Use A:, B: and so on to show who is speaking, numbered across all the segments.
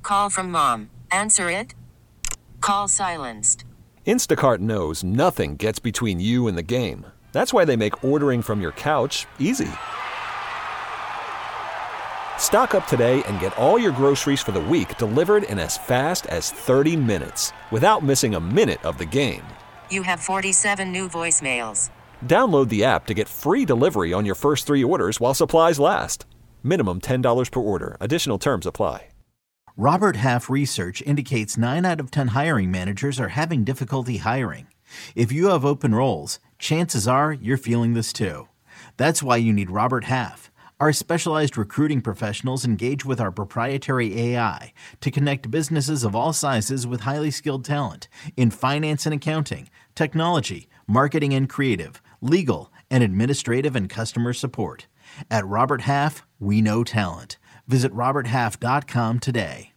A: Call from mom. Answer it. Call silenced.
B: Instacart knows nothing gets between you and the game. That's why they make ordering from your couch easy. Stock up today and get all your groceries for the week delivered in as fast as 30 minutes without missing a minute of the game.
A: You have 47 new voicemails.
B: Download the app to get free delivery on your first 3 orders while supplies last. Minimum $10 per order. Additional terms apply.
C: Robert Half research indicates 9 out of 10 hiring managers are having difficulty hiring. If you have open roles, chances are you're feeling this too. That's why you need Robert Half. Our specialized recruiting professionals engage with our proprietary AI to connect businesses of all sizes with highly skilled talent in finance and accounting, technology, marketing and creative, legal, and administrative and customer support. At Robert Half, we know talent. Visit roberthalf.com today.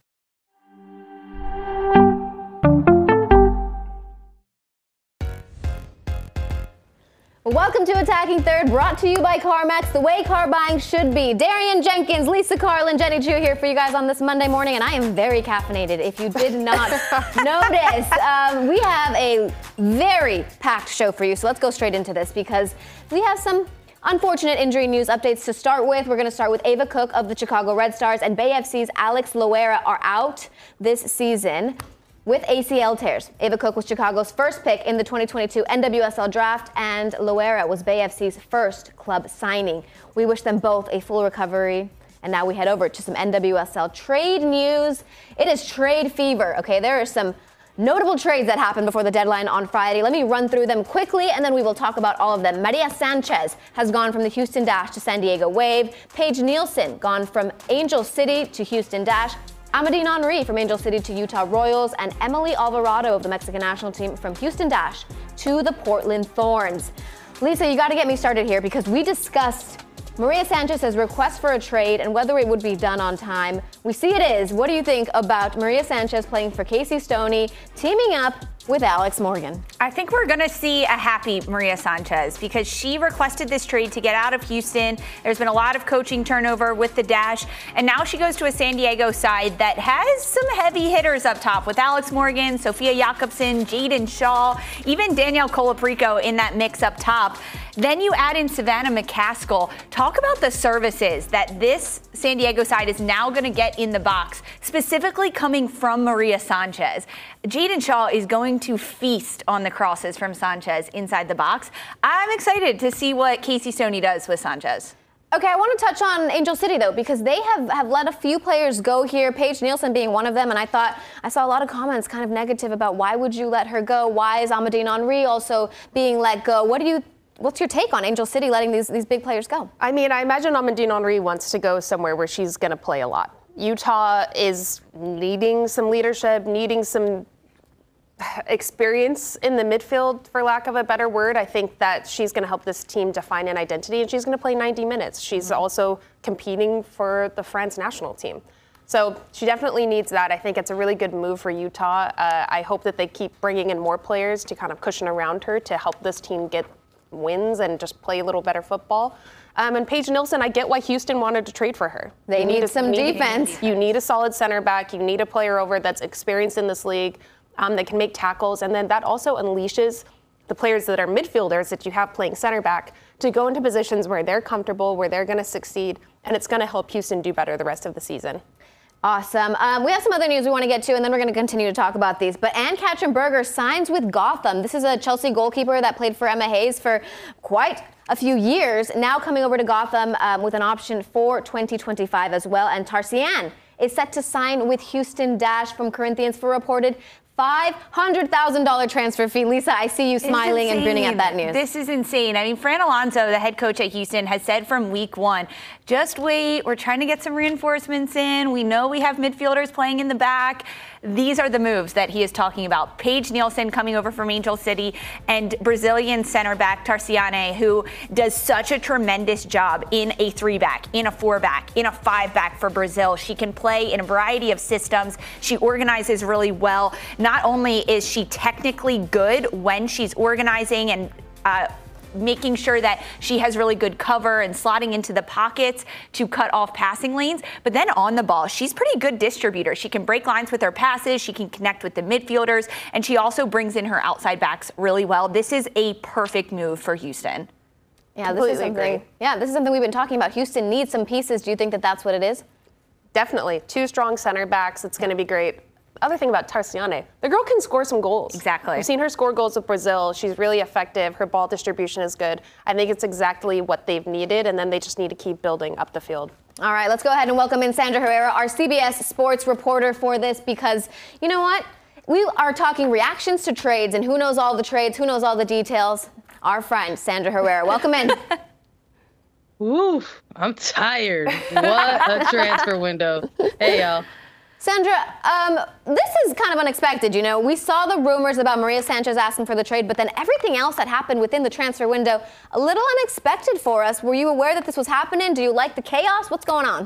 D: Welcome to Attacking Third, brought to you by CarMax, the way car buying should be. Darian Jenkins, Lisa Carlin, Jenny Chu here for you guys on this Monday morning, and I am very caffeinated. If you did not notice, we have a very packed show for you, so let's go straight into this because we have some unfortunate injury news updates to start with. We're going to start with Ava Cook of the Chicago Red Stars, and Bay FC's Alex Loera are out this season with ACL tears. Ava Cook was Chicago's first pick in the 2022 NWSL draft, and Loera was Bay FC's first club signing. We wish them both a full recovery. And now we head over to some NWSL trade news. It is trade fever. Okay, there are some notable trades that happened before the deadline on Friday. Let me run through them quickly, and then we will talk about all of them. Maria Sanchez has gone from the Houston Dash to San Diego Wave. Paige Nielsen gone from Angel City to Houston Dash. Amadine Henry from Angel City to Utah Royals, and Emily Alvarado of the Mexican national team from Houston Dash to the Portland Thorns. Lisa, you got to get me started here because we discussed Maria Sanchez's request for a trade and whether it would be done on time. We see it is. What do you think about Maria Sanchez playing for Casey Stoney, teaming up with Alex Morgan?
E: I think we're going to see a happy Maria Sanchez because she requested this trade to get out of Houston. There's been a lot of coaching turnover with the Dash, and now she goes to a San Diego side that has some heavy hitters up top with Alex Morgan, Sophia Jakobsen, Jaden Shaw, even Danielle Colaprico in that mix up top. Then you add in Savannah McCaskill. Talk about the services that this San Diego side is now going to get in the box, specifically coming from Maria Sanchez. Jaden Shaw is going to feast on the crosses from Sanchez inside the box. I'm excited to see what Casey Stoney does with Sanchez.
D: Okay, I want to touch on Angel City, though, because they have let a few players go here, Paige Nielsen being one of them, and I saw a lot of comments kind of negative about why would you let her go? Why is Amadine Henry also being let go? What's your take on Angel City letting these big players go?
F: I mean, I imagine Amadine Henry wants to go somewhere where she's going to play a lot. Utah is needing some leadership, needing some experience in the midfield, for lack of a better word. I think that she's going to help this team define an identity, and she's going to play 90 minutes. She's also competing for the France national team. So she definitely needs that. I think it's a really good move for Utah. I hope that they keep bringing in more players to kind of cushion around her to help this team get wins and just play a little better football. And Paige Nielsen, I get why Houston wanted to trade for her.
D: They need some defense.
F: You need a solid center back. You need a player over that's experienced in this league that can make tackles. And then that also unleashes the players that are midfielders that you have playing center back to go into positions where they're comfortable, where they're going to succeed. And it's going to help Houston do better the rest of the season.
D: Awesome. We have some other news we want to get to, and then we're going to continue to talk about these. But Ann-Katrin Berger signs with Gotham. This is a Chelsea goalkeeper that played for Emma Hayes for quite a few years, now coming over to Gotham with an option for 2025 as well. And Tarsian is set to sign with Houston Dash from Corinthians for reported $500,000 transfer fee. Lisa, I see you smiling and grinning at that news.
E: This is insane. I mean, Fran Alonso, the head coach at Houston, has said from week one, just wait, we're trying to get some reinforcements in. We know we have midfielders playing in the back. These are the moves that he is talking about. Paige Nielsen coming over from Angel City and Brazilian center back Tarciane, who does such a tremendous job in a 3-back, in a 4-back, in a 5-back for Brazil. She can play in a variety of systems. She organizes really well. Not only is she technically good when she's organizing and making sure that she has really good cover and slotting into the pockets to cut off passing lanes. But then on the ball, she's pretty good distributor. She can break lines with her passes. She can connect with the midfielders. And she also brings in her outside backs really well. This is a perfect move for Houston.
D: Yeah, this is something we've been talking about. Houston needs some pieces. Do you think that that's what it is?
F: Definitely. 2 strong center backs. It's going to be great. Other thing about Tarciane, the girl can score some goals.
E: Exactly.
F: We've seen her score goals with Brazil. She's really effective. Her ball distribution is good. I think it's exactly what they've needed, and then they just need to keep building up the field.
D: All right, let's go ahead and welcome in Sandra Herrera, our CBS sports reporter for this, because you know what? We are talking reactions to trades, and who knows all the trades, who knows all the details? Our friend, Sandra Herrera. Welcome in.
G: Ooh, I'm tired. What a transfer window. Hey, y'all.
D: Sandra, this is kind of unexpected. You know, we saw the rumors about Maria Sanchez asking for the trade, but then everything else that happened within the transfer window, a little unexpected for us. Were you aware that this was happening? Do you like the chaos? What's going on?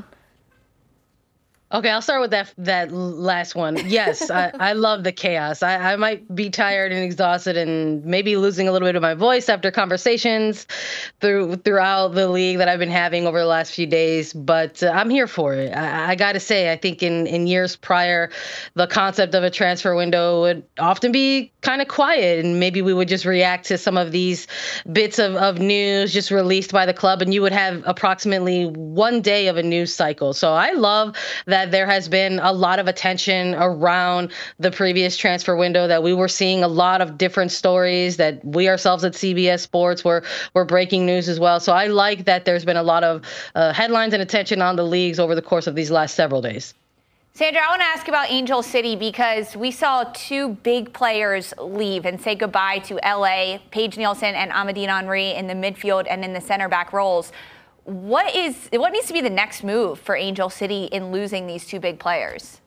G: Okay, I'll start with that last one. Yes, I love the chaos. I might be tired and exhausted and maybe losing a little bit of my voice after conversations throughout the league that I've been having over the last few days, but I'm here for it. I got to say, I think in years prior, the concept of a transfer window would often be kind of quiet, and maybe we would just react to some of these bits of news just released by the club, and you would have approximately 1 day of a news cycle. So I love that there has been a lot of attention around the previous transfer window, that we were seeing a lot of different stories, that we ourselves at CBS Sports were breaking news as well. So I like that there's been a lot of headlines and attention on the leagues over the course of these last several days.
E: Sandra, I want to ask about Angel City, because we saw 2 big players leave and say goodbye to LA, Paige Nielsen and Amandine Henry in the midfield and in the center back roles. What needs to be the next move for Angel City in losing these 2 big players?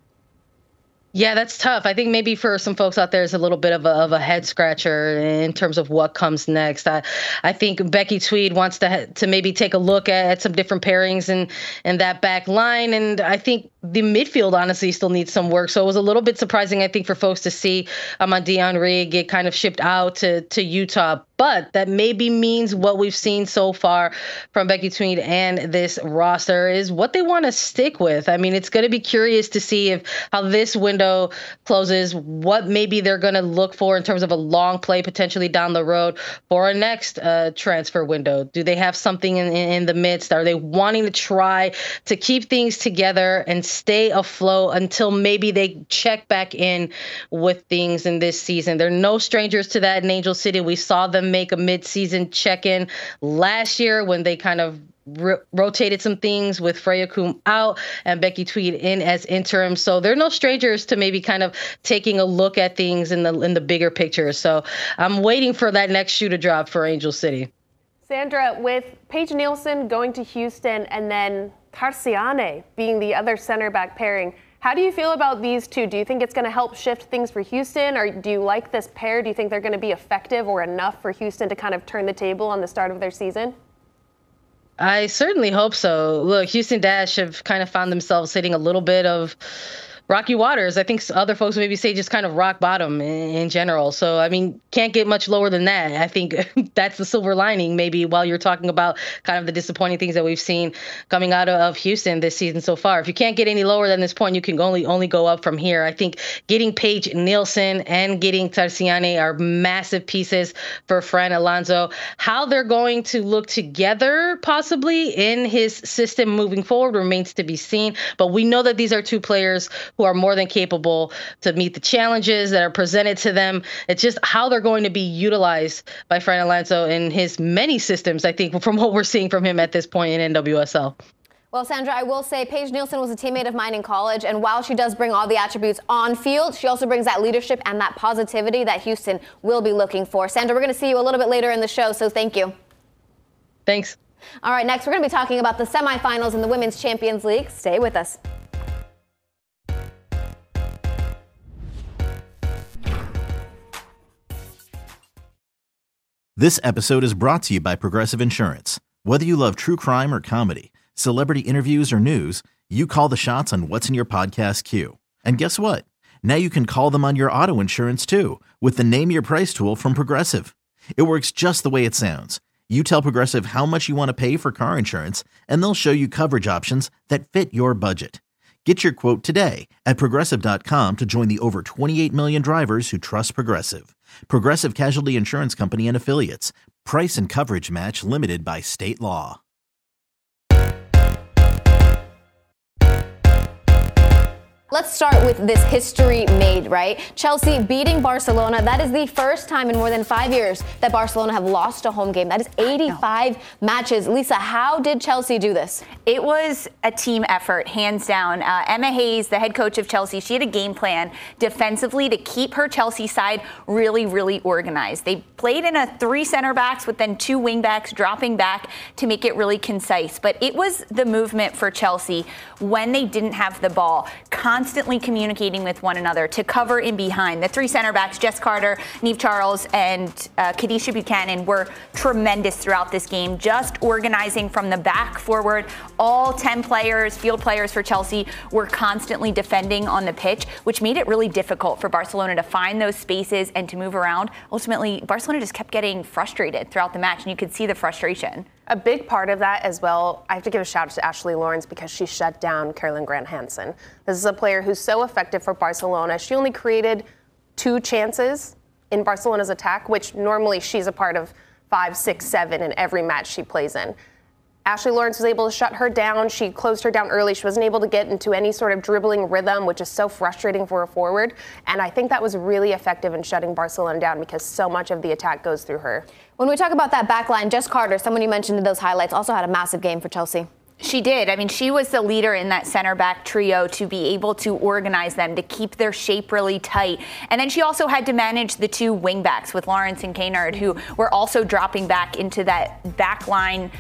G: Yeah, that's tough. I think maybe for some folks out there, it's a little bit of a head scratcher in terms of what comes next. I think Becky Tweed wants to maybe take a look at some different pairings in that back line. And I think the midfield, honestly, still needs some work. So it was a little bit surprising, I think, for folks to see Amandine Henry get kind of shipped out to Utah. But that maybe means what we've seen so far from Becky Tweed and this roster is what they want to stick with. I mean, it's going to be curious to see how this window closes, what maybe they're going to look for in terms of a long play potentially down the road for a next transfer window. Do they have something in the midst? Are they wanting to try to keep things together and stay afloat until maybe they check back in with things in this season? They're no strangers to that in Angel City. We saw them make a mid-season check-in last year when they kind of rotated some things with Freya Coombe out and Becky Tweed in as interim. So they're no strangers to maybe kind of taking a look at things in the bigger picture. So I'm waiting for that next shoe to drop for Angel City.
F: Sandra, with Paige Nielsen going to Houston and then Tarciane being the other center back pairing, how do you feel about these 2? Do you think it's going to help shift things for Houston, or do you like this pair? Do you think they're going to be effective or enough for Houston to kind of turn the table on the start of their season?
G: I certainly hope so. Look, Houston Dash have kind of found themselves hitting a little bit of rocky waters. I think other folks maybe say just kind of rock bottom in general. So, I mean, can't get much lower than that. I think that's the silver lining, maybe, while you're talking about kind of the disappointing things that we've seen coming out of Houston this season so far. If you can't get any lower than this point, you can only go up from here. I think getting Paige Nielsen and getting Tarciane are massive pieces for Fran Alonso. How they're going to look together possibly in his system moving forward remains to be seen. But we know that these are 2 players who are more than capable to meet the challenges that are presented to them. It's just how they're going to be utilized by Fran Alonso in his many systems, I think, from what we're seeing from him at this point in NWSL.
D: Well, Sandra, I will say Paige Nielsen was a teammate of mine in college, and while she does bring all the attributes on field, she also brings that leadership and that positivity that Houston will be looking for. Sandra, we're going to see you a little bit later in the show, so thank you.
G: Thanks.
D: All right, next we're going to be talking about the semifinals in the Women's Champions League. Stay with us.
C: This episode is brought to you by Progressive Insurance. Whether you love true crime or comedy, celebrity interviews or news, you call the shots on what's in your podcast queue. And guess what? Now you can call them on your auto insurance too with the Name Your Price tool from Progressive. It works just the way it sounds. You tell Progressive how much you want to pay for car insurance, and they'll show you coverage options that fit your budget. Get your quote today at Progressive.com to join the over 28 million drivers who trust Progressive. Progressive Casualty Insurance Company and Affiliates. Price and coverage match limited by state law.
D: Let's start with this history made, right? Chelsea beating Barcelona. That is the first time in more than 5 years that Barcelona have lost a home game. That is 85 matches. Lisa, how did Chelsea do this?
E: It was a team effort, hands down. Emma Hayes, the head coach of Chelsea, she had a game plan defensively to keep her Chelsea side really, really organized. They played in a 3 center backs with then 2 wing backs dropping back to make it really concise. But it was the movement for Chelsea when they didn't have the ball, constantly communicating with one another to cover in behind. The 3 center backs, Jess Carter, Niamh Charles, and Kadisha Buchanan were tremendous throughout this game, just organizing from the back forward. All 10 players, field players for Chelsea, were constantly defending on the pitch, which made it really difficult for Barcelona to find those spaces and to move around. Ultimately, Barcelona just kept getting frustrated throughout the match, and you could see the frustration.
F: A big part of that as well, I have to give a shout out to Ashley Lawrence because she shut down Caroline Grant Hansen. This is a player who's so effective for Barcelona. She only created 2 chances in Barcelona's attack, which normally she's a part of 5, 6, 7 in every match she plays in. Ashley Lawrence was able to shut her down. She closed her down early. She wasn't able to get into any sort of dribbling rhythm, which is so frustrating for a forward. And I think that was really effective in shutting Barcelona down because so much of the attack goes through her.
D: When we talk about that back line, Jess Carter, someone you mentioned in those highlights, also had a massive game for Chelsea.
E: She did. I mean, she was the leader in that center back trio to be able to organize them, to keep their shape really tight. And then she also had to manage the 2 wing backs with Lawrence and Kaynard, who were also dropping back into that back line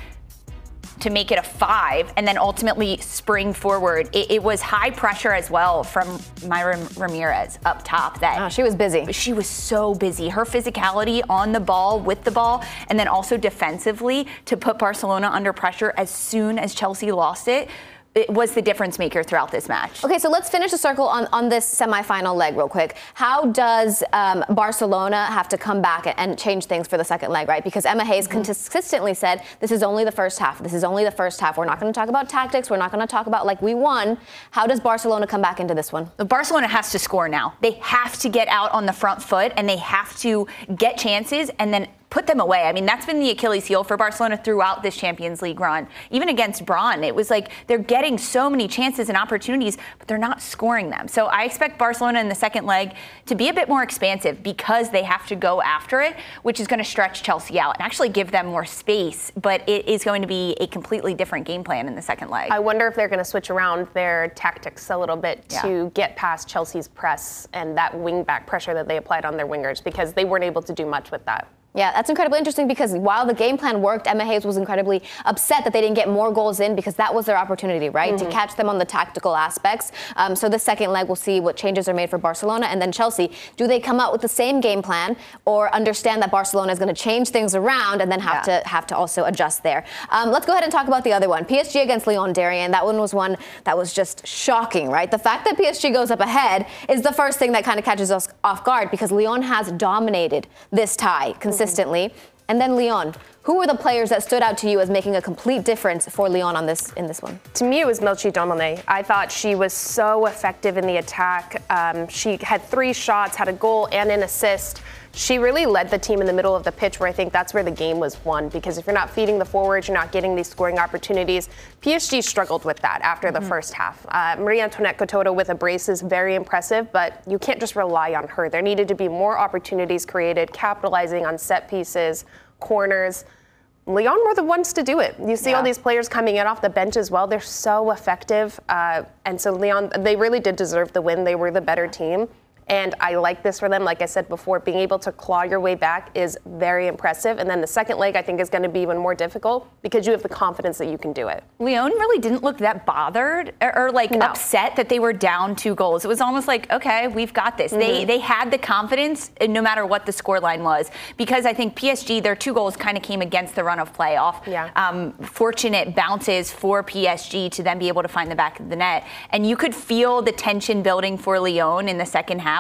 E: to make it a 5 and then ultimately spring forward. It was high pressure as well from Myra Ramirez up top.
D: She was busy.
E: She was so busy. Her physicality on the ball, with the ball, and then also defensively to put Barcelona under pressure as soon as Chelsea lost it. It was the difference maker throughout this match.
D: Okay, so let's finish the circle on this semifinal leg real quick. How does Barcelona have to come back and change things for the second leg, right? Because Emma Hayes consistently said, this is only the first half. This is only the first half. We're not going to talk about tactics. We're not going to talk about, like, we won. How does Barcelona come back into this one?
E: Barcelona has to score now. They have to get out on the front foot, and they have to get chances and then put them away. I mean, that's been the Achilles heel for Barcelona throughout this Champions League run. Even against Braun, it was like they're getting so many chances and opportunities, but they're not scoring them. So I expect Barcelona in the second leg to be a bit more expansive because they have to go after it, which is going to stretch Chelsea out and actually give them more space. But it is going to be a completely different game plan in the second leg.
F: I wonder if they're going to switch around their tactics a little bit to get past Chelsea's press and that wing-back pressure that they applied on their wingers because they weren't able to do much with that.
D: Yeah, that's incredibly interesting because while the game plan worked, Emma Hayes was incredibly upset that they didn't get more goals in because that was their opportunity, right, to catch them on the tactical aspects. So the second leg, we'll see what changes are made for Barcelona. And then Chelsea, do they come out with the same game plan or understand that Barcelona is going to change things around and then have to also adjust there? Let's go ahead and talk about the other one. PSG against Lyon, Darian. That one was one that was just shocking, right? The fact that PSG goes up ahead is the first thing that kind of catches us off guard because Lyon has dominated this tie consistently. And then Lyon, who were the players that stood out to you as making a complete difference for Lyon in this one?
F: To me, it was Melchi Domene. I thought she was so effective in the attack. She had 3 shots, had a goal and an assist. She really led the team in the middle of the pitch where I think that's where the game was won because if you're not feeding the forwards, you're not getting these scoring opportunities. PSG struggled with that after the first half. Marie-Antoinette Katoto with a brace is very impressive, but you can't just rely on her. There needed to be more opportunities created, capitalizing on set pieces, corners. Lyon were the ones to do it. You see all these players coming in off the bench as well. They're so effective. And so Lyon, they really did deserve the win. They were the better team. And I like this for them. Like I said before, being able to claw your way back is very impressive. And then the second leg, I think, is going to be even more difficult because you have the confidence that you can do it.
E: Lyon really didn't look that bothered or upset that they were down 2 goals. It was almost like, okay, we've got this. They had the confidence no matter what the scoreline was because I think PSG, their 2 goals kind of came against the run of play off. Fortunate bounces for PSG to then be able to find the back of the net. And you could feel the tension building for Lyon in the second half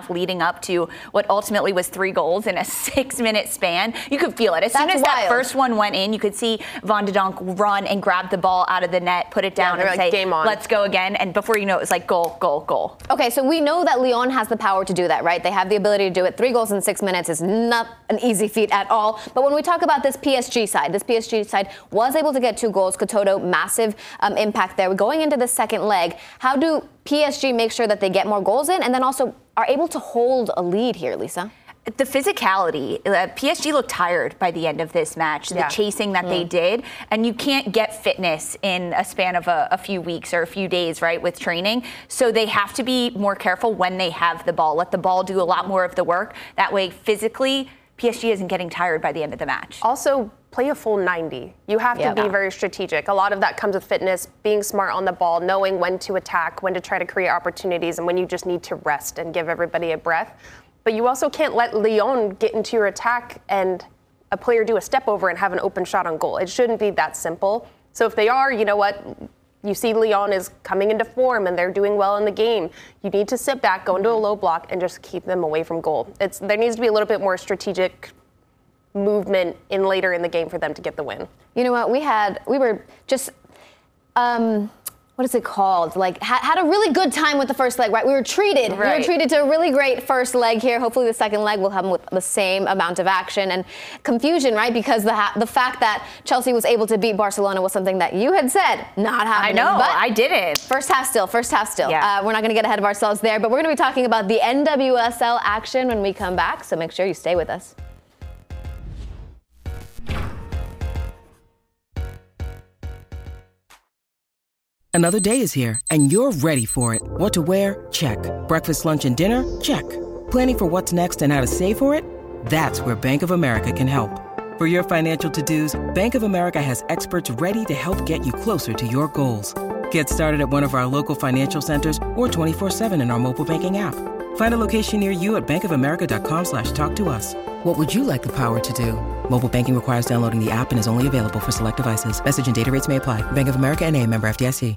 E: half leading up to what ultimately was 3 goals in a 6-minute span. You could feel it. As soon as that first one went in, you could see Van de Donk run and grab the ball out of the net, put it down and say, game on. Let's go again. And before you know it was like goal, goal, goal.
D: Okay, so we know that Lyon has the power to do that, right? They have the ability to do it. 3 goals in 6 minutes is not an easy feat at all. But when we talk about this PSG side was able to get 2 goals. Katoto, massive impact there. Going into the second leg, how do PSG make sure that they get more goals in and then also are able to hold a lead here, Lisa?
E: The physicality, PSG looked tired by the end of this match, the chasing that they did, and you can't get fitness in a span of a few weeks or a few days, right, with training. So they have to be more careful when they have the ball. Let the ball do a lot more of the work. That way, physically, PSG isn't getting tired by the end of the match.
F: Also, play a full 90. You have to be very strategic. A lot of that comes with fitness, being smart on the ball, knowing when to attack, when to try to create opportunities, and when you just need to rest and give everybody a breath. But you also can't let Lyon get into your attack and a player do a step over and have an open shot on goal. It shouldn't be that simple. So if they are, you know what, you see Lyon is coming into form and they're doing well in the game, you need to sit back, go into a low block, and just keep them away from goal. There needs to be a little bit more strategic movement in later in the game for them to get the win.
D: You know what, we were just what is it called? Like had a really good time with the first leg, right? We were treated to a really great first leg here. Hopefully the second leg will have with the same amount of action and confusion, right? Because the fact that Chelsea was able to beat Barcelona was something that you had said not happening.
E: I know,
D: but
E: I didn't.
D: First half still.
E: Yeah.
D: We're not going to get ahead of ourselves there, but we're going to be talking about the NWSL action when we come back, so make sure you stay with us.
H: Another day is here, and you're ready for it. What to wear? Check. Breakfast, lunch, and dinner? Check. Planning for what's next and how to save for it? That's where Bank of America can help. For your financial to-dos, Bank of America has experts ready to help get you closer to your goals. Get started at one of our local financial centers or 24/7 in our mobile banking app. Find a location near you at bankofamerica.com/talktous. What would you like the power to do? Mobile banking requires downloading the app and is only available for select devices. Message and data rates may apply. Bank of America NA, member FDIC.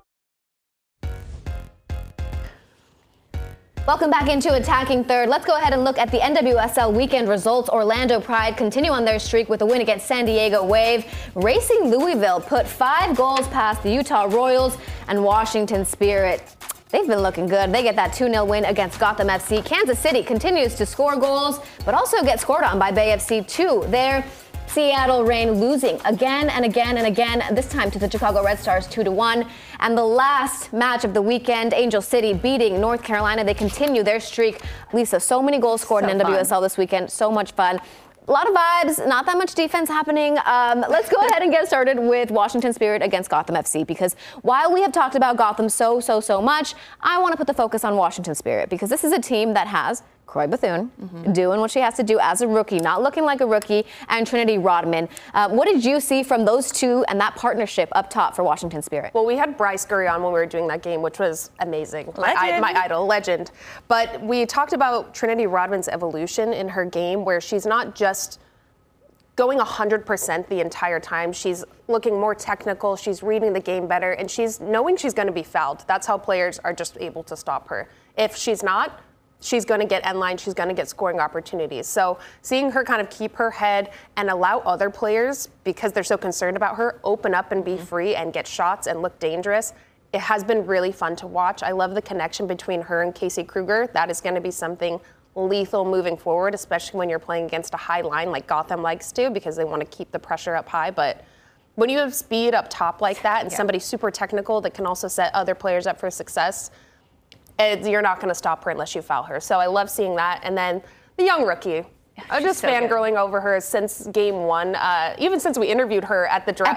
D: Welcome back into Attacking Third. Let's go ahead and look at the NWSL weekend results. Orlando Pride continue on their streak with a win against San Diego Wave. Racing Louisville put 5 goals past the Utah Royals and Washington Spirit. They've been looking good. They get that 2-0 win against Gotham FC. Kansas City continues to score goals, but also get scored on by Bay FC too. There, Seattle Reign losing again and again and again, this time to the Chicago Red Stars 2-1. And the last match of the weekend, Angel City beating North Carolina. They continue their streak. Lisa, so many goals scored in NWSL this weekend. So much fun. A lot of vibes, not that much defense happening. Let's go ahead and get started with Washington Spirit against Gotham FC, because while we have talked about Gotham so much, I want to put the focus on Washington Spirit, because this is a team that has Croy Bethune doing what she has to do as a rookie, not looking like a rookie, and Trinity Rodman. What did you see from those two and that partnership up top for Washington Spirit?
F: Well, we had Bryce Gurry on when we were doing that game, which was amazing. My idol, legend. But we talked about Trinity Rodman's evolution in her game, where she's not just going 100% the entire time. She's looking more technical. She's reading the game better, and she's knowing she's going to be fouled. That's how players are just able to stop her. If she's not, she's going to get end line. She's going to get scoring opportunities. So seeing her kind of keep her head and allow other players, because they're so concerned about her, open up and be free and get shots and look dangerous, it has been really fun to watch. I love the connection between her and Casey Kruger. That is going to be something lethal moving forward, especially when you're playing against a high line like Gotham likes to, because they want to keep the pressure up high. But when you have speed up top like that and somebody super technical that can also set other players up for success, you're not going to stop her unless you foul her. So I love seeing that. And then the young rookie. I'm just fangirling over her since game one, even since we interviewed her at the draft.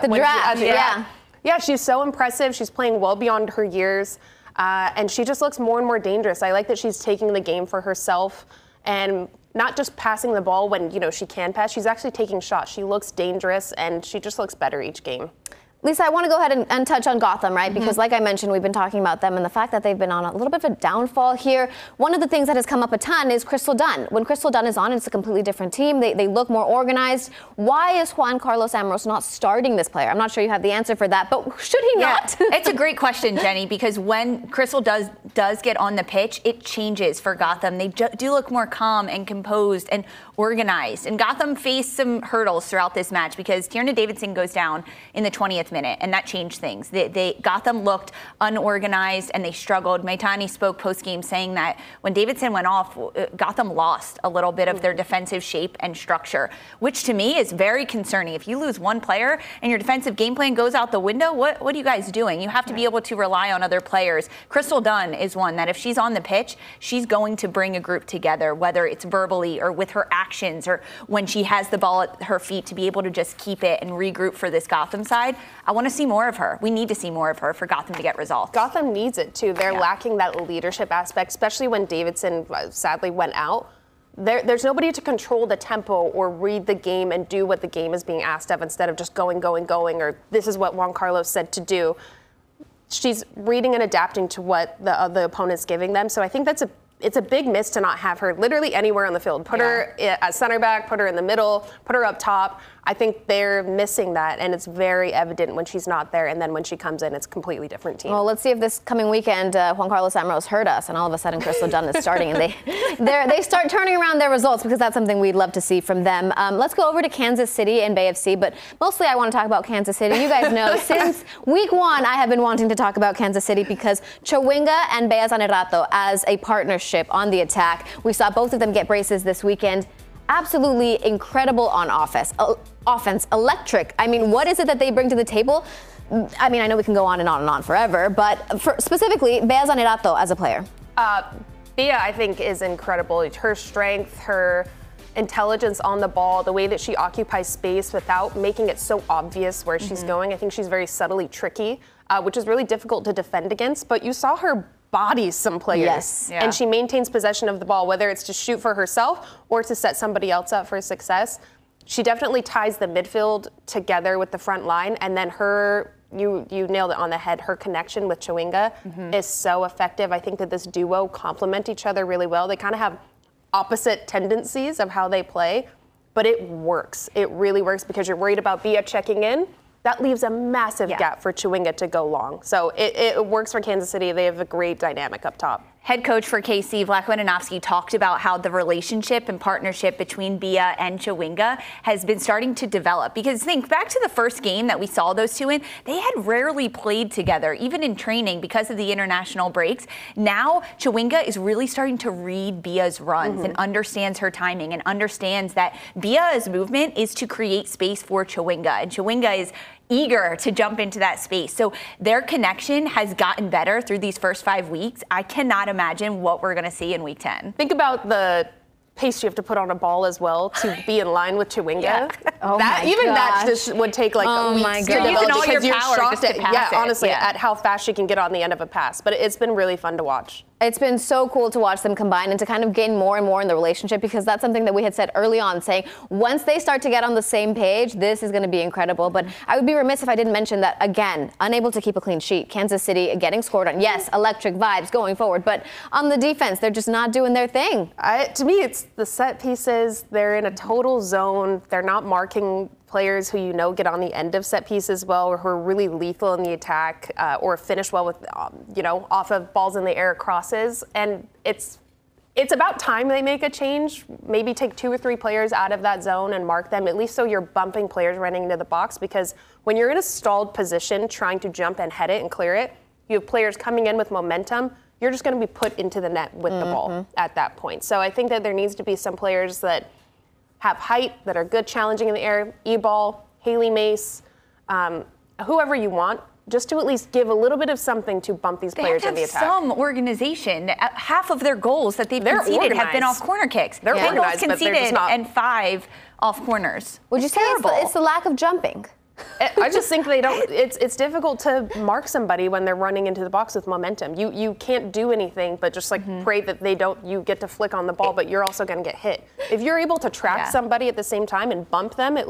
F: Yeah, she's so impressive. She's playing well beyond her years. And she just looks more and more dangerous. I like that she's taking the game for herself and not just passing the ball when, she can pass. She's actually taking shots. She looks dangerous, and she just looks better each game.
D: Lisa, I want to go ahead and touch on Gotham, right? Because like I mentioned, we've been talking about them and the fact that they've been on a little bit of a downfall here. One of the things that has come up a ton is Crystal Dunn. When Crystal Dunn is on, it's a completely different team. They look more organized. Why is Juan Carlos Amorós not starting this player? I'm not sure you have the answer for that, but should he not?
E: It's a great question, Jenny, because when Crystal does get on the pitch, it changes for Gotham. They do look more calm and composed and organized. And Gotham faced some hurdles throughout this match because Tierna Davidson goes down in the 20th minute, and that changed things. Gotham looked unorganized and they struggled. Maitani spoke post-game saying that when Davidson went off, Gotham lost a little bit of their defensive shape and structure, which to me is very concerning. If you lose one player and your defensive game plan goes out the window, what are you guys doing? You have to be able to rely on other players. Crystal Dunn is one that if she's on the pitch, she's going to bring a group together, whether it's verbally or with her actions or when she has the ball at her feet to be able to just keep it and regroup for this Gotham side. I want to see more of her. We need to see more of her for Gotham to get results.
F: Gotham needs it too. They're lacking that leadership aspect, especially when Davidson sadly went out. There's nobody to control the tempo or read the game and do what the game is being asked of instead of just going, or this is what Juan Carlos said to do. She's reading and adapting to what the opponent's giving them. So I think it's a big miss to not have her literally anywhere on the field. Put her at center back, put her in the middle, put her up top. I think they're missing that, and it's very evident when she's not there, and then when she comes in, it's a completely different team.
D: Well, let's see if this coming weekend Juan Carlos Amorós hurt us, and all of a sudden Crystal Dunn is starting, and they start turning around their results, because that's something we'd love to see from them. Let's go over to Kansas City and Bay FC, but mostly I want to talk about Kansas City. You guys know, since week 1, I have been wanting to talk about Kansas City because Chawinga and Bea Zanerato as a partnership on the attack. We saw both of them get braces this weekend. Absolutely incredible on offense, electric. I mean, what is it that they bring to the table? I mean, I know we can go on and on forever, but specifically, Bea Zanerato as a player.
F: Bea, I think, is incredible. Her strength, her intelligence on the ball, the way that she occupies space without making it so obvious where she's going. I think she's very subtly tricky, which is really difficult to defend against, but you saw her bodies some players.
D: Yes.
F: And she maintains possession of the ball, whether it's to shoot for herself or to set somebody else up for success. She definitely ties the midfield together with the front line, and then you nailed it on the head. Her connection with Chawinga is so effective. I think that this duo complement each other really well. They kind of have opposite tendencies of how they play, but it works. It really works because you're worried about Bea checking in. That leaves a massive gap for Chawinga to go long. So it works for Kansas City. They have a great dynamic up top.
E: Head coach for KC, Vlatko Andonovski, talked about how the relationship and partnership between Bea and Chawinga has been starting to develop. Because think back to the first game that we saw those two in, they had rarely played together, even in training because of the international breaks. Now Chawinga is really starting to read Bea's runs and understands her timing and understands that Bea's movement is to create space for Chawinga. And Chawinga is eager to jump into that space. So their connection has gotten better through these first 5 weeks. I cannot imagine what we're going to see in week 10.
F: Think about the pace you have to put on a ball as well to be in line with Chawinga. That just would take like a week to develop because you're shocked at, honestly, at how fast she can get on the end of a pass. But it's been really fun to watch.
D: It's been so cool to watch them combine and to kind of gain more and more in the relationship, because that's something that we had said early on, saying once they start to get on the same page, this is going to be incredible. But I would be remiss if I didn't mention that, again, unable to keep a clean sheet. Kansas City getting scored on. Yes, electric vibes going forward, but on the defense, they're just not doing their thing.
F: To me, it's the set pieces. They're in a total zone. They're not marking players who get on the end of set pieces well, or who are really lethal in the attack, or finish well with, off of balls in the air crosses. And it's about time they make a change. Maybe take 2 or 3 players out of that zone and mark them, at least so you're bumping players running into the box. Because when you're in a stalled position trying to jump and head it and clear it, you have players coming in with momentum. You're just going to be put into the net with the ball at that point. So I think that there needs to be some players that have height, that are good challenging in the air, E-Ball, Haley Mace, whoever you want, just to at least give a little bit of something to bump these players in the attack.
E: Some organization. Half of their goals that they've conceded have been off corner kicks.
F: They're organized,
E: conceded,
F: but they're just not.
E: And 5 off corners.
D: Would you say it's the lack of jumping?
F: I just think they don't. It's difficult to mark somebody when they're running into the box with momentum. You can't do anything but just pray that they don't. You get to flick on the ball, but you're also going to get hit. If you're able to track somebody at the same time and bump them, at least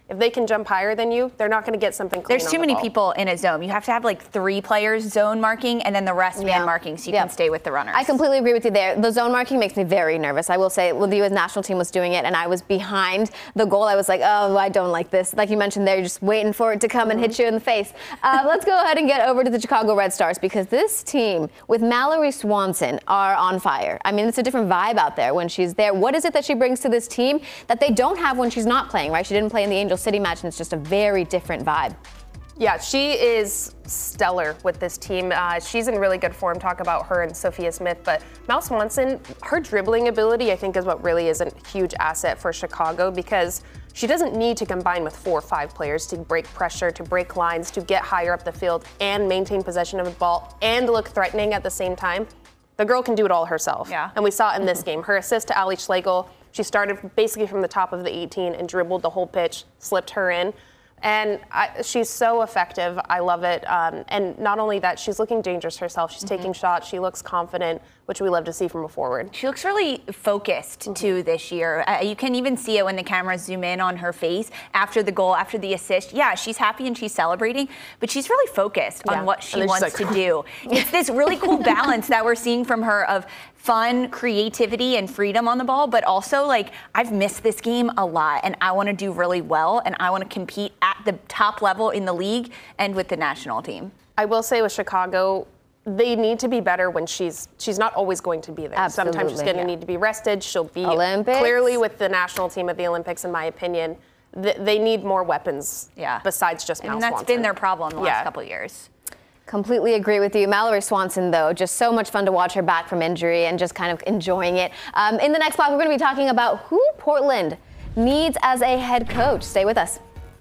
F: If they can jump higher than you, they're not going to get something clean.
E: There's too many people in a zone. You have to have like 3 players zone marking and then the rest man marking so you can stay with the runners.
D: I completely agree with you there. The zone marking makes me very nervous. I will say, when the U.S. national team was doing it and I was behind the goal, I was like, oh, I don't like this. Like you mentioned there, you're just waiting for it to come and hit you in the face. Let's go ahead and get over to the Chicago Red Stars, because this team with Mallory Swanson are on fire. I mean, it's a different vibe out there when she's there. What is it that she brings to this team that they don't have when she's not playing, right? She didn't play in the Angel City match, and it's just a very different vibe.
F: Yeah, she is stellar with this team. She's in really good form. Talk about her and Sophia Smith. But Mal Swanson, her dribbling ability, I think, is what really is a huge asset for Chicago, because she doesn't need to combine with 4 or 5 players to break pressure, to break lines, to get higher up the field and maintain possession of the ball and look threatening at the same time. The girl can do it all herself.
E: Yeah.
F: And we saw it in this game. Her assist to Ali Schlegel, she started basically from the top of the 18 and dribbled the whole pitch, slipped her in. And she's so effective. I love it. And not only that, she's looking dangerous herself. She's taking shots. She looks confident, which we love to see from a forward.
E: She looks really focused, too, this year. You can even see it when the cameras zoom in on her face after the goal, after the assist. Yeah, she's happy and she's celebrating, but she's really focused on what she wants to do. It's this really cool balance that we're seeing from her of fun, creativity, and freedom on the ball, but also, like, I've missed this game a lot, and I want to do really well, and I want to compete at the top level in the league and with the national team.
F: I will say with Chicago, they need to be better when she's not always going to be there.
D: Absolutely,
F: sometimes she's going to need to be rested. She'll be
D: Olympics.
F: Clearly with the national team at the Olympics, in my opinion. They need more weapons besides just Mal Swanson.
E: And that's been their problem the last couple of years.
D: Completely agree with you. Mallory Swanson, though, just so much fun to watch her back from injury and just kind of enjoying it. In the next block, we're going to be talking about who Portland needs as a head coach. Stay with us.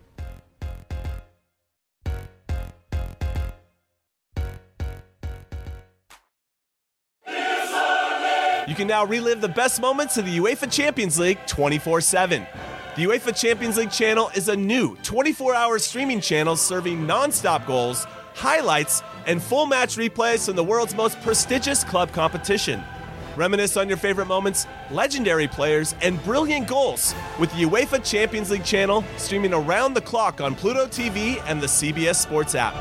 I: You can now relive the best moments of the UEFA Champions League 24/7. The UEFA Champions League channel is a new 24-hour streaming channel serving non-stop goals, highlights, and full match replays from the world's most prestigious club competition. Reminisce on your favorite moments, legendary players, and brilliant goals with the UEFA Champions League channel streaming around the clock on Pluto TV and the CBS Sports app.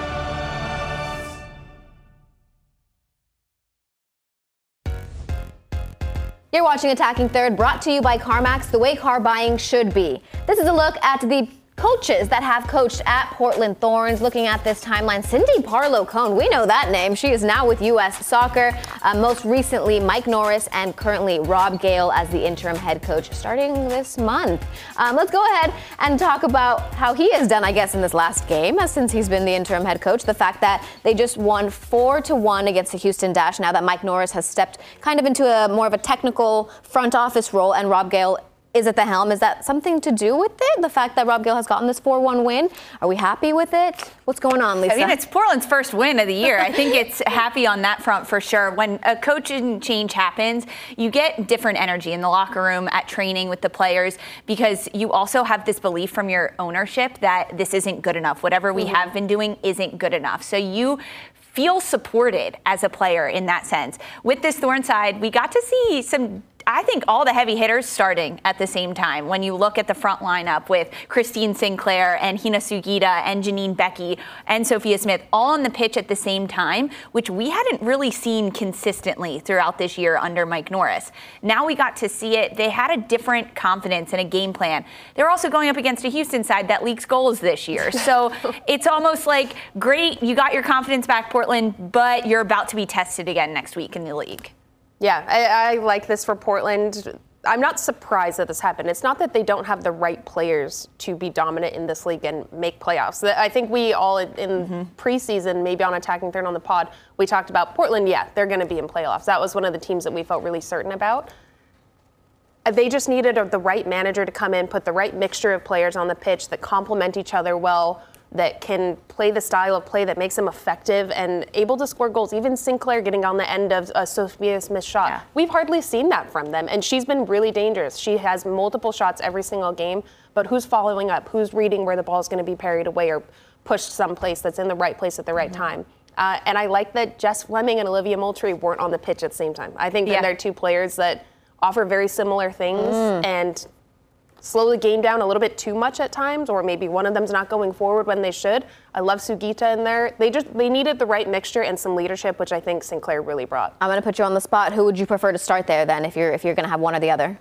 D: You're watching Attacking Third, brought to you by CarMax, the way car buying should be. This is a look at the coaches that have coached at Portland Thorns. Looking at this timeline, Cindy Parlow-Cone, we know that name. She is now with U.S. Soccer. Most recently, Mike Norris, and currently Rob Gale as the interim head coach starting this month. Let's go ahead and talk about how he has done, I guess, in this last game since he's been the interim head coach. The fact that they just won 4-1 against the Houston Dash now that Mike Norris has stepped kind of into a more of a technical front office role and Rob Gale is at the helm. Is that something to do with it? The fact that Rob Gale has gotten this 4-1 win? Are we happy with it? What's going on, Lisa?
E: I mean, it's Portland's first win of the year. I think it's happy on that front for sure. When a coaching change happens, you get different energy in the locker room, at training with the players, because you also have this belief from your ownership that this isn't good enough. Whatever we have been doing isn't good enough. So you feel supported as a player in that sense. With this Thorn side, we got to see I think all the heavy hitters starting at the same time. When you look at the front lineup with Christine Sinclair and Hina Sugita and Janine Becky and Sophia Smith all on the pitch at the same time, which we hadn't really seen consistently throughout this year under Mike Norris. Now we got to see it. They had a different confidence and a game plan. They're also going up against a Houston side that leaks goals this year. So it's almost like, great, you got your confidence back, Portland, but you're about to be tested again next week in the league.
F: Yeah, I like this for Portland. I'm not surprised that this happened. It's not that they don't have the right players to be dominant in this league and make playoffs. I think we all in preseason, maybe on Attacking Third on the pod, we talked about Portland. Yeah, they're going to be in playoffs. That was one of the teams that we felt really certain about. They just needed the right manager to come in, put the right mixture of players on the pitch that complement each other well, that can play the style of play that makes them effective and able to score goals. Even Sinclair getting on the end of Sophia Smith's shot. Yeah. We've hardly seen that from them, and she's been really dangerous. She has multiple shots every single game, but who's following up? Who's reading where the ball is going to be parried away or pushed someplace that's in the right place at the right time? And I like that Jess Fleming and Olivia Moultrie weren't on the pitch at the same time. I think that they're two players that offer very similar things, and slow the game down a little bit too much at times, or maybe one of them's not going forward when they should. I love Sugita in there. They needed the right mixture and some leadership, which I think Sinclair really brought.
D: I'm going to put you on the spot. Who would you prefer to start there then, if you're going to have one or the other?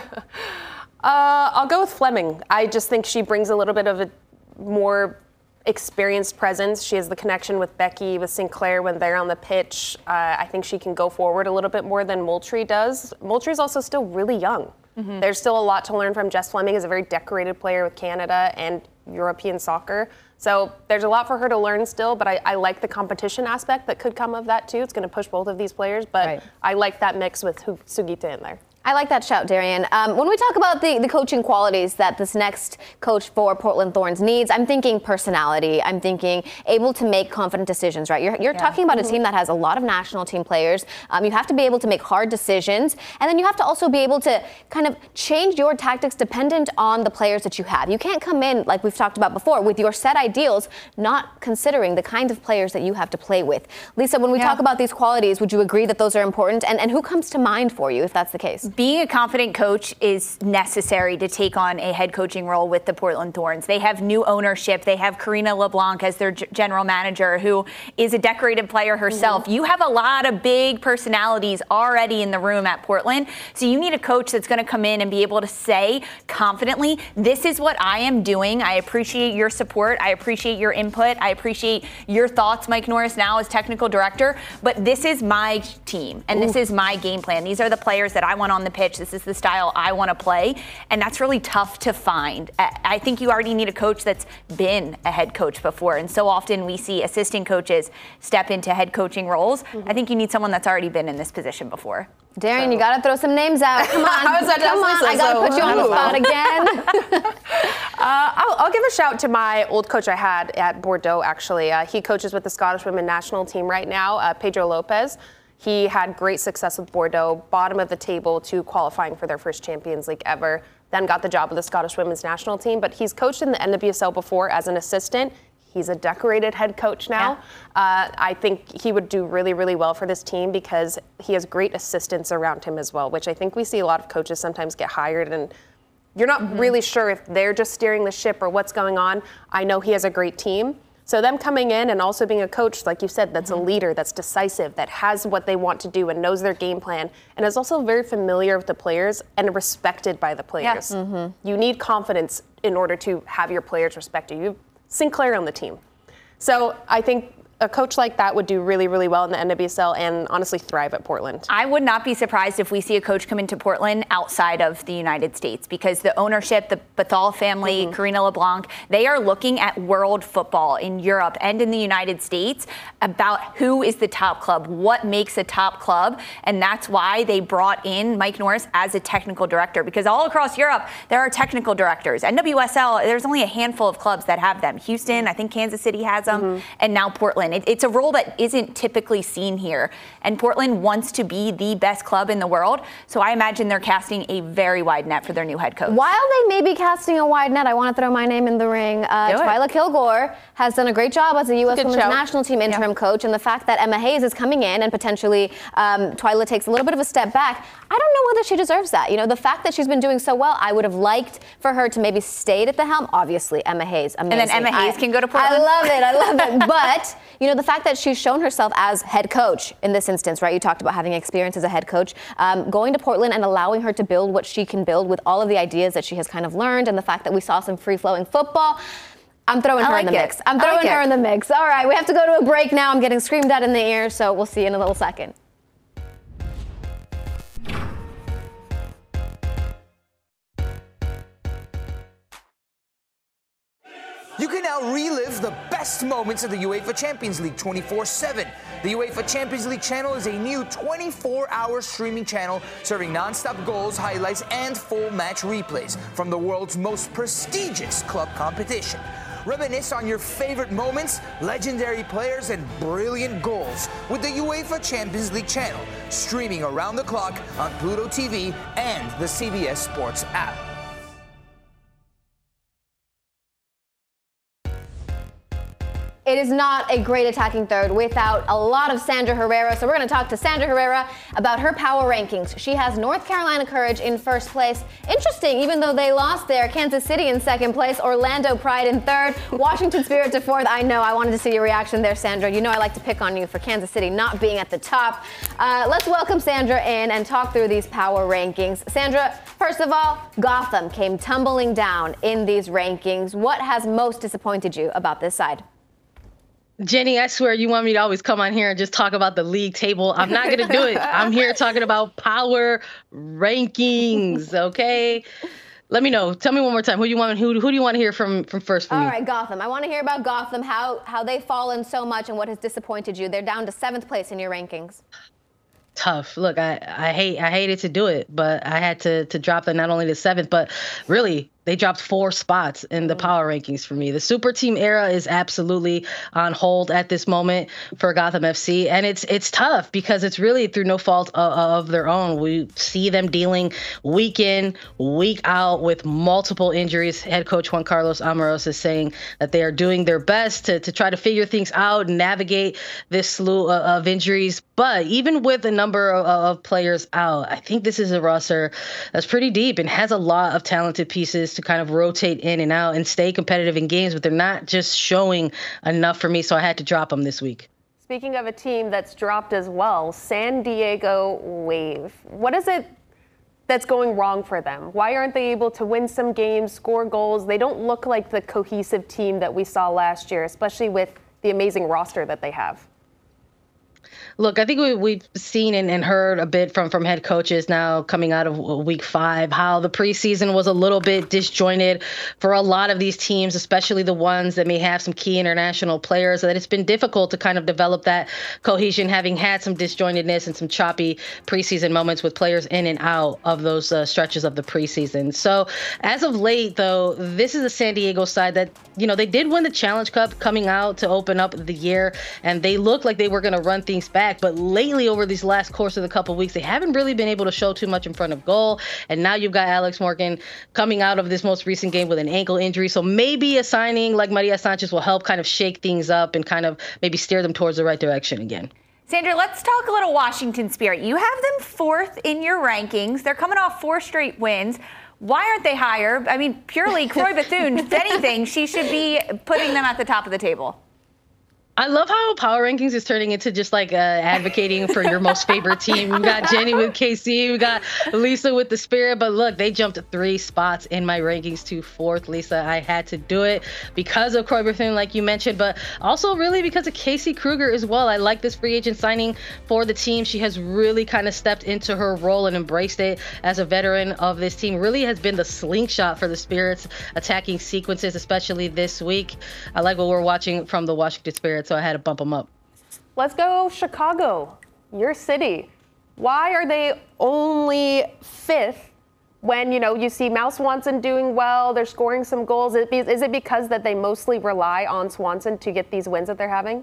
F: I'll go with Fleming. I just think she brings a little bit of a more experienced presence. She has the connection with Becky, with Sinclair when they're on the pitch. I think she can go forward a little bit more than Moultrie does. Moultrie's also still really young. Mm-hmm. There's still a lot to learn from. Jess Fleming is a very decorated player with Canada and European soccer. So there's a lot for her to learn still, but I like the competition aspect that could come of that too. It's going to push both of these players, but I like that mix with Sugita in there.
D: I like that shout, Darian. When we talk about the coaching qualities that this next coach for Portland Thorns needs, I'm thinking personality. I'm thinking able to make confident decisions, right? You're talking about a team that has a lot of national team players. You have to be able to make hard decisions, and then you have to also be able to kind of change your tactics dependent on the players that you have. You can't come in, like we've talked about before, with your set ideals, not considering the kinds of players that you have to play with. Lisa, when we talk about these qualities, would you agree that those are important? And who comes to mind for you if that's the case?
E: Being a confident coach is necessary to take on a head coaching role with the Portland Thorns. They have new ownership. They have Karina LeBlanc as their general manager, who is a decorated player herself. Mm-hmm. You have a lot of big personalities already in the room at Portland. So you need a coach that's going to come in and be able to say confidently, this is what I am doing. I appreciate your support. I appreciate your input. I appreciate your thoughts, Mike Norris, now as technical director. But this is my team, and this is my game plan. These are the players that I want on the pitch. This is the style I want to play, and that's really tough to find. I think you already need a coach that's been a head coach before, and so often we see assistant coaches step into head coaching roles. Mm-hmm. I think you need someone that's already been in this position before.
D: Darian, you got to throw some names out. Come on. I got to put you on the spot again.
F: I'll give a shout to my old coach I had at Bordeaux, actually. He coaches with the Scottish women national team right now, Pedro Lopez. He had great success with Bordeaux, bottom of the table to qualifying for their first Champions League ever, then got the job with the Scottish women's national team. But he's coached in the NWSL before as an assistant. He's a decorated head coach now. Yeah. I think he would do really, really well for this team because he has great assistants around him as well, which I think we see a lot of coaches sometimes get hired and you're not really sure if they're just steering the ship or what's going on. I know he has a great team. So them coming in and also being a coach, like you said, that's a leader, that's decisive, that has what they want to do and knows their game plan, and is also very familiar with the players and respected by the players. Yeah. Mm-hmm. You need confidence in order to have your players respect you. You have Sinclair on the team. So I think a coach like that would do really, really well in the NWSL and honestly thrive at Portland.
E: I would not be surprised if we see a coach come into Portland outside of the United States because the ownership, the Bethal family, Karina LeBlanc, they are looking at world football in Europe and in the United States about who is the top club, what makes a top club, and that's why they brought in Mike Norris as a technical director because all across Europe, there are technical directors. NWSL, there's only a handful of clubs that have them. Houston, I think Kansas City has them, and now Portland. It's a role that isn't typically seen here. And Portland wants to be the best club in the world. So I imagine they're casting a very wide net for their new head coach.
D: While they may be casting a wide net, I want to throw my name in the ring. Twyla Kilgore has done a great job as a U.S. Women's National Team interim coach. And the fact that Emma Hayes is coming in and potentially Twyla takes a little bit of a step back, I don't know whether she deserves that. You know, the fact that she's been doing so well, I would have liked for her to maybe stayed at the helm. Obviously, Emma Hayes, amazing.
E: And then Emma Hayes can go to Portland.
D: I love it. But, you know, the fact that she's shown herself as head coach in this instance, right? You talked about having experience as a head coach, going to Portland and allowing her to build what she can build with all of the ideas that she has kind of learned and the fact that we saw some free-flowing football. I'm throwing her in the mix. I'm throwing her in the mix. All right, we have to go to a break now. I'm getting screamed at in the ear, so we'll see you in a little second.
J: You can now relive the best moments of the UEFA Champions League 24/7. The UEFA Champions League channel is a new 24-hour streaming channel serving non-stop goals, highlights, and full match replays from the world's most prestigious club competition. Reminisce on your favorite moments, legendary players, and brilliant goals with the UEFA Champions League channel, streaming around the clock on Pluto TV and the CBS Sports app.
D: it is not a great attacking third without a lot of Sandra Herrera. So we're going to talk to Sandra Herrera about her power rankings. She has North Carolina Courage in first place. Interesting, even though they lost there, Kansas City in second place, Orlando Pride in third, Washington Spirit to fourth. I know, I wanted to see your reaction there, Sandra. You know I like to pick on you for Kansas City not being at the top. Let's welcome Sandra in and talk through these power rankings. Sandra, first of all, Gotham came tumbling down in these rankings. What has most disappointed you about this side?
G: Jenny, I swear you want me to always come on here and just talk about the league table. I'm not going to do it. I'm here talking about power rankings, okay? Let me know. Tell me one more time. Who do you want to hear from first from me?
D: All right, Gotham. I want to hear about Gotham, how they've fallen so much and what has disappointed you. They're down to 7th place in your rankings.
G: Tough. Look, I hated to do it, but I had to drop them not only to 7th, but really they dropped 4 spots in the power rankings for me. The super team era is absolutely on hold at this moment for Gotham FC. And it's tough because it's really through no fault of their own. We see them dealing week in, week out with multiple injuries. Head coach Juan Carlos Amaros is saying that they are doing their best to try to figure things out and navigate this slew of injuries. But even with a number of players out, I think this is a roster that's pretty deep and has a lot of talented pieces to kind of rotate in and out and stay competitive in games, but they're not just showing enough for me, so I had to drop them this week.
F: Speaking of a team that's dropped as well, San Diego Wave. What is it that's going wrong for them? Why aren't they able to win some games, score goals? They don't look like the cohesive team that we saw last year, especially with the amazing roster that they have.
G: Look, I think we've seen and heard a bit from head coaches now coming out of week 5, how the preseason was a little bit disjointed for a lot of these teams, especially the ones that may have some key international players, that it's been difficult to kind of develop that cohesion, having had some disjointedness and some choppy preseason moments with players in and out of those stretches of the preseason. So as of late, though, this is a San Diego side that, they did win the Challenge Cup coming out to open up the year, and they looked like they were going to run things back. But lately, over these last course of the couple of weeks, they haven't really been able to show too much in front of goal. And now you've got Alex Morgan coming out of this most recent game with an ankle injury. So maybe a signing like Maria Sanchez will help kind of shake things up and kind of maybe steer them towards the right direction again.
E: Sandra, let's talk a little Washington Spirit. You have them 4th in your rankings. They're coming off 4 straight wins. Why aren't they higher? I mean, purely Croy Bethune, if anything, she should be putting them at the top of the table.
G: I love how power rankings is turning into just like advocating for your most favorite team. We got Jenny with KC, we got Lisa with the Spirit, but look, they jumped 3 spots in my rankings to 4th. Lisa, I had to do it because of Croy Bethune, like you mentioned, but also really because of Casey Kruger as well. I like this free agent signing for the team. She has really kind of stepped into her role and embraced it as a veteran of this team. Really has been the slingshot for the Spirit's attacking sequences, especially this week. I like what we're watching from the Washington Spirit, so I had to bump them up.
F: Let's go Chicago, your city. Why are they only 5th when, you see Mal Swanson doing well, they're scoring some goals? Is it because that they mostly rely on Swanson to get these wins that they're having?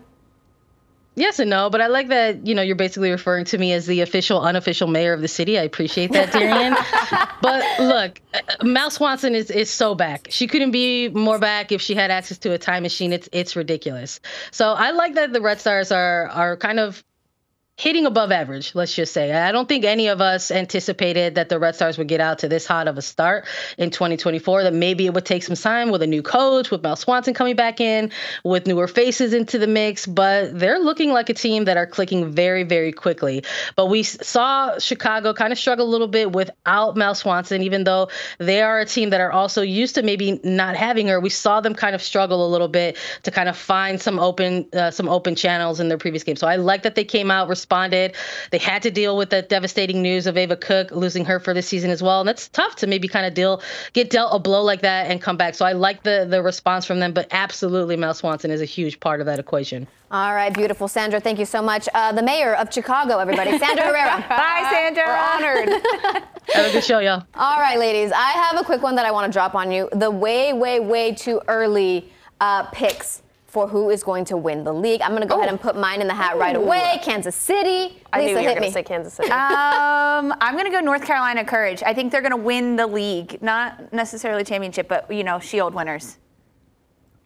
G: Yes and no, but I like that, you're basically referring to me as the official, unofficial mayor of the city. I appreciate that, Darian. But look, Mal Swanson is so back. She couldn't be more back if she had access to a time machine. It's ridiculous. So I like that the Red Stars are kind of hitting above average, let's just say. I don't think any of us anticipated that the Red Stars would get out to this hot of a start in 2024, that maybe it would take some time with a new coach, with Mal Swanson coming back in, with newer faces into the mix, but they're looking like a team that are clicking very, very quickly. But we saw Chicago kind of struggle a little bit without Mal Swanson, even though they are a team that are also used to maybe not having her. We saw them kind of struggle a little bit to kind of find some open channels in their previous game. So I like that they came out, responded. They had to deal with the devastating news of Ava Cook losing her for this season as well. And that's tough to maybe kind of get dealt a blow like that and come back. So I like the response from them, but absolutely Mal Swanson is a huge part of that equation.
D: All right, beautiful. Sandra, thank you so much. The mayor of Chicago, everybody. Sandra Herrera.
E: Bye, Sandra.
F: We're honored.
G: Have a good show, y'all.
D: All right, ladies. I have a quick one that I want to drop on you. The way too early picks for who is going to win the league. I'm going to go ahead and put mine in the hat right away. Kansas City.
F: I knew
D: Lisa,
F: you were
D: hit
F: going
D: me.
F: to say Kansas City.
E: I'm going to go North Carolina Courage. I think they're going to win the league. Not necessarily championship, but, Shield winners.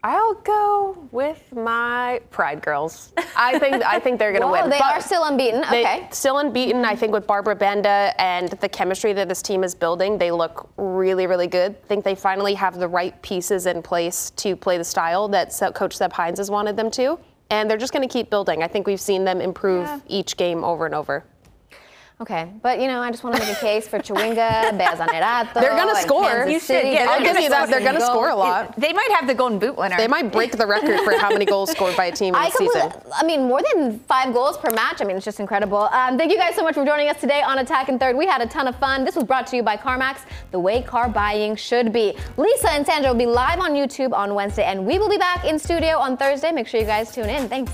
F: I'll go with my Pride girls. I think they're going to win.
D: They are still unbeaten. Okay.
F: Still unbeaten. I think with Barbara Banda and the chemistry that this team is building, they look really, really good. I think they finally have the right pieces in place to play the style that Coach Seb Hines has wanted them to. And they're just going to keep building. I think we've seen them improve each game over and over.
D: Okay, but I just want to make a case for Chewinga, Bea Zanerato.
F: They're going to score.
D: You should.
F: Yeah, I'll give you that. They're going to score a lot.
E: They might have the Golden Boot winner.
F: They might break the record for how many goals scored by a team in the season.
D: I mean, more than 5 goals per match. I mean, it's just incredible. Thank you guys so much for joining us today on Attacking Third. We had a ton of fun. This was brought to you by CarMax, the way car buying should be. Lisa and Sandra will be live on YouTube on Wednesday, and we will be back in studio on Thursday. Make sure you guys tune in. Thanks.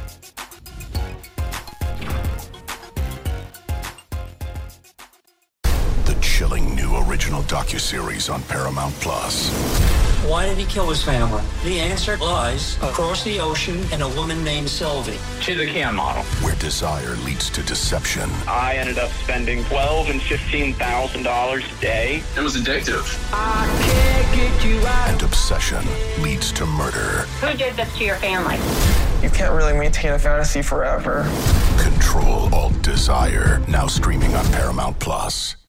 K: Chilling new original docuseries on Paramount Plus.
L: Why did he kill his family? The answer lies across the ocean in a woman named Sylvie. She's a Ken model.
K: Where desire leads to deception.
M: I ended up spending $12,000 and $15,000 a day.
N: It was addictive.
K: I can't get you out. And obsession leads to murder.
O: Who did this to your family?
P: You can't really maintain a fantasy forever.
K: Control Alt Desire, now streaming on Paramount Plus.